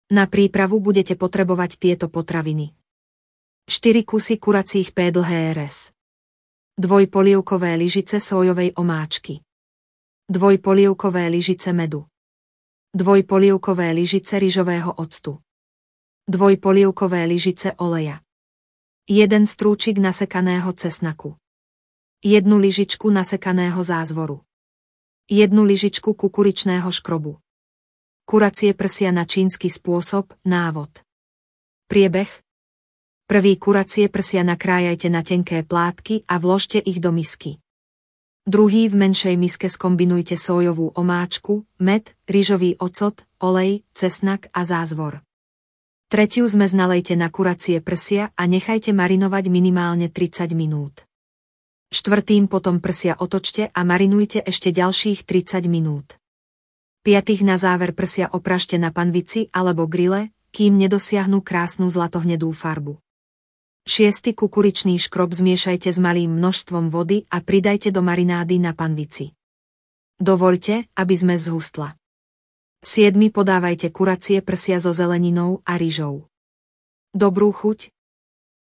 Na prípravu budete potrebovať tieto potraviny. 4 kusy kuracích pádl HRS. 2 polievkové lyžice sójovej omáčky. 2 polievkové lyžice medu. 2 polievkové lyžice ryžového octu. 2 polievkové lyžice oleja. 1 strúčik nasekaného cesnaku. 1 lyžičku nasekaného zázvoru. 1 lyžičku kukuričného škrobu. Kuracie prsia na čínsky spôsob, návod. Priebeh. Prvý kuracie prsia nakrájajte na tenké plátky a vložte ich do misky. Druhý v menšej miske skombinujte sójovú omáčku, med, ryžový ocot, olej, cesnak a zázvor. Tretiu zmes nalejte na kuracie prsia a nechajte marinovať minimálne 30 minút. Štvrtým potom prsia otočte a marinujte ešte ďalších 30 minút. Piatých na záver prsia opražte na panvici alebo grille, kým nedosiahnu krásnu zlatohnedú farbu. 6. kukuričný škrob zmiešajte s malým množstvom vody a pridajte do marinády na panvici. Dovoľte, aby zmes zhustla. 7. podávajte kuracie prsia so zeleninou a ryžou. Dobrú chuť,